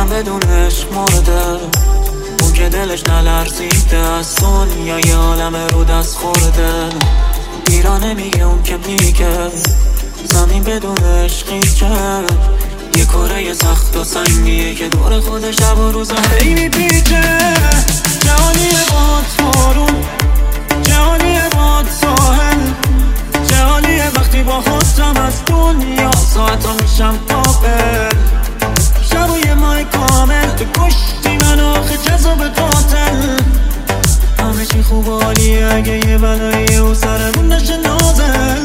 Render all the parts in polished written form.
من بدون عشق مرده، اون که دلش نلرزیده از دنیای عالم رو دست خورده. ایرانه میگه اون که میگه زمین بدون عشقی که یه کره سخت و سنگیه که دور خود شب و روز هی میپیچه. جهانیه باد بارون، جهانیه باد ساحل، جهانیه وقتی با خودم از دنیا ساعتا میشم قابل. شب و یه ماه کامل تو کشتی من آخه جذاب قاتل. همه چی خوب و عالیه اگه یه بلاییه و سرمون نشه نازل.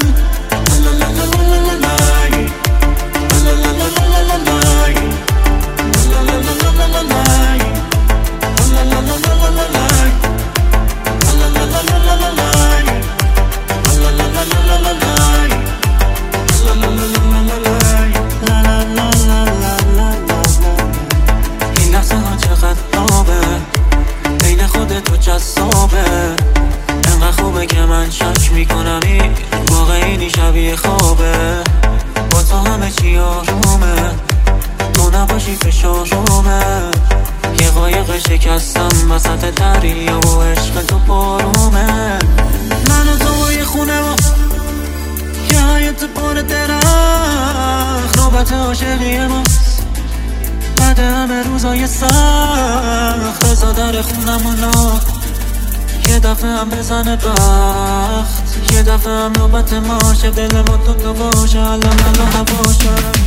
این لحظه ها چقدر نابه، بین خودت و جذابه. انقدر خوبه که من شک میکنم این واقعی شبیه خوابه. با تو همه چی آرومه، تو نباشی فشارومه. یه قایق شکستم وسط دریا و عشق تو بارومه. من و تو و یه خونه و یه حیات پر درخت، نوبت عاشقی ماست بعد همه روزای سخت. بزا در خونمونو یه دفعه هم بزنه بخت، یه دفعه هم نوبت ماشه. دل ما تو باشه الان هواشم.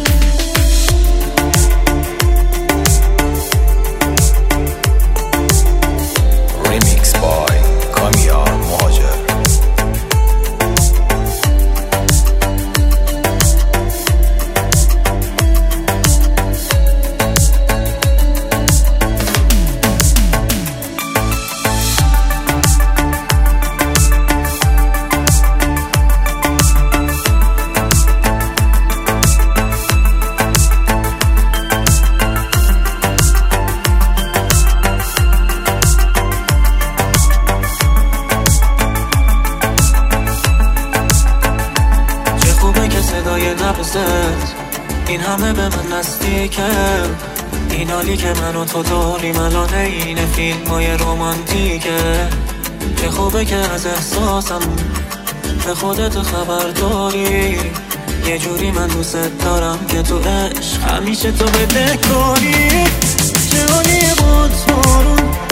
Remix by Kamiar Mohajer. این همه به من نزدیکه، این حالی که من و تو داریم الان این فیلمای رومانتیکه. چه خوبه که از احساسم به خودت خبر داری، یه جوری من دوست دارم که تو عشق همیشه تو بدهکاری. چه حالیه باد بارون،